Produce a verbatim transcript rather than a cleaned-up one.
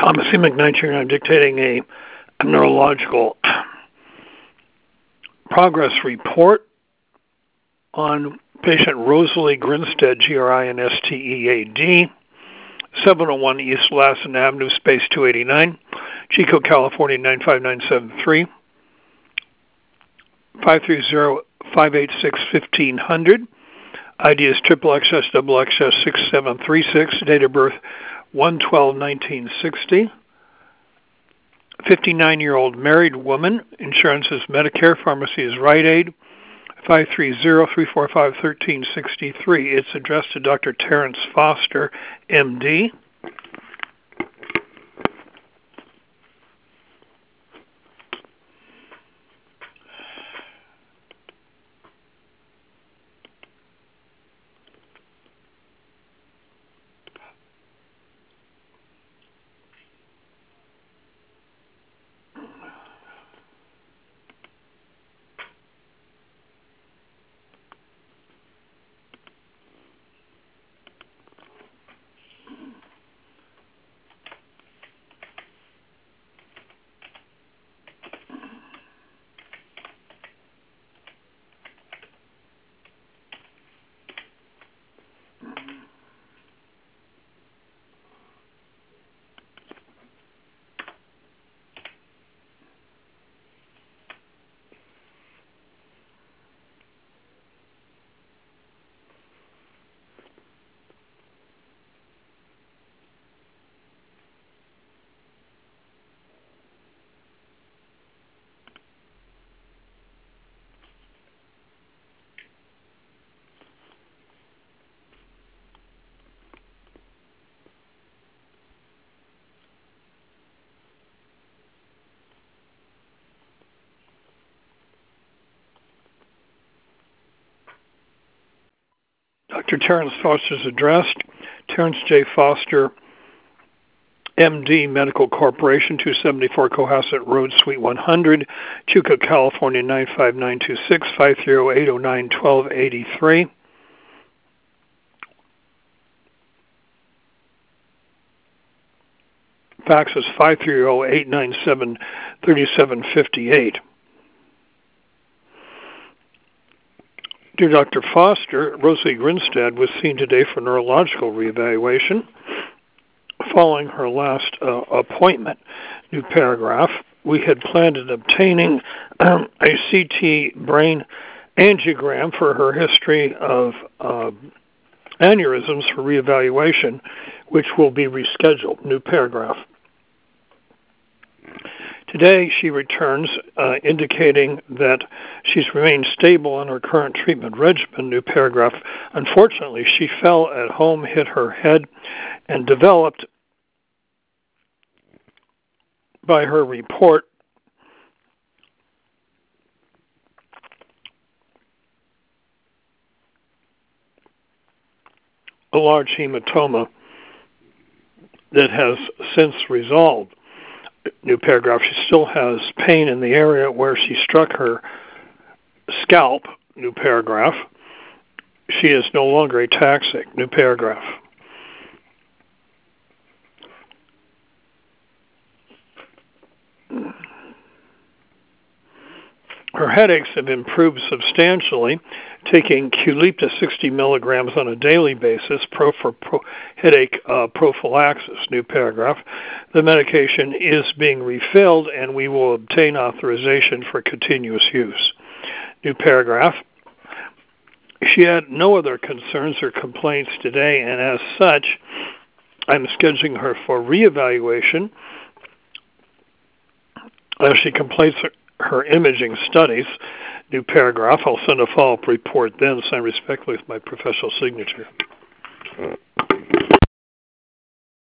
Thomas E. McKnight here, and I'm dictating a, a neurological progress report on patient Rosalie Grinstead, G R I N S T E A D, seven oh one East Lassen Avenue, space two eighty-nine, Chico, California, nine five nine seven three, five three zero, five eight six, fifteen hundred. I D is triple X S double X S six seven three six. Date of birth one twelve nineteen sixty. fifty-nine-year-old married woman. Insurance is Medicare. Pharmacy is Rite Aid. five three zero, three four five, one three six three. It's addressed to Doctor Terrence Foster, M D. Doctor Terrence Foster's addressed, Terrence J. Foster, M D, Medical Corporation, two seventy-four Cohasset Road, Suite one hundred, Chico, California, nine five nine two six, five three zero, eight zero nine, one two eight three. Fax is five three zero, eight nine seven, three seven five eight. Dear Doctor Foster, Rosalie Grinstead was seen today for neurological reevaluation following her last uh, appointment. New paragraph. We had planned on obtaining um, a C T brain angiogram for her history of uh, aneurysms for reevaluation, which will be rescheduled. New paragraph. Today, she returns uh, indicating that she's remained stable on her current treatment regimen. New paragraph. Unfortunately, she fell at home, hit her head, and developed, by her report, a large hematoma that has since resolved. New paragraph. She still has pain in the area where she struck her scalp. New paragraph. She is no longer ataxic. New paragraph. Her headaches have improved substantially, taking Qulipta sixty milligrams on a daily basis pro for pro headache uh, prophylaxis. New paragraph. The medication is being refilled, and we will obtain authorization for continuous use. New paragraph. She had no other concerns or complaints today, and as such, I'm scheduling her for reevaluation as she completes her her imaging studies. New paragraph. I'll send a follow-up report then, signed respectfully with my professional signature.